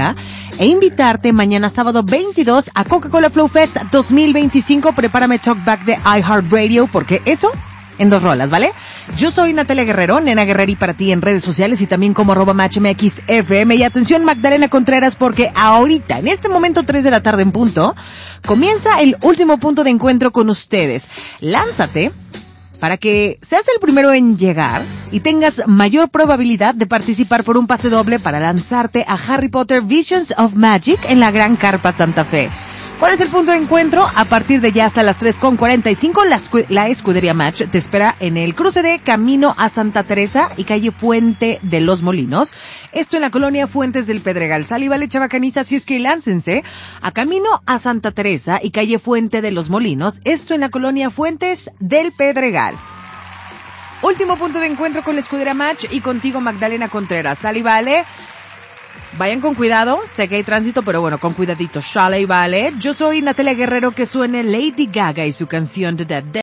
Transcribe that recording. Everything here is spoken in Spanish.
acá e invitarte mañana sábado 22 a Coca-Cola Flow Fest 2025. Prepárame Talkback de iHeartRadio porque eso en 2 rolas, ¿vale? Yo soy Natalia Guerrero, Nena Guerreri para ti en redes sociales y también como @matchmxfm. Y atención Magdalena Contreras porque ahorita, en este momento 3 de la tarde en punto, comienza el último punto de encuentro con ustedes. Lánzate para que seas el primero en llegar y tengas mayor probabilidad de participar por un pase doble para lanzarte a Harry Potter Visions of Magic en la Gran Carpa Santa Fe. ¿Cuál es el punto de encuentro? A partir de ya hasta las 3:45, la Escudería Match te espera en el cruce de Camino a Santa Teresa y calle Fuente de los Molinos. Esto en la colonia Fuentes del Pedregal. Sal y vale, chavacaniza, así es que láncense a Camino a Santa Teresa y calle Fuente de los Molinos. Esto en la colonia Fuentes del Pedregal. Último punto de encuentro con la Escudería Match y contigo, Magdalena Contreras. Sal y vale. Vayan con cuidado, sé que hay tránsito, pero bueno, con cuidadito, sale y vale. Yo soy Natalia Guerrero, que suene Lady Gaga y su canción The Dead.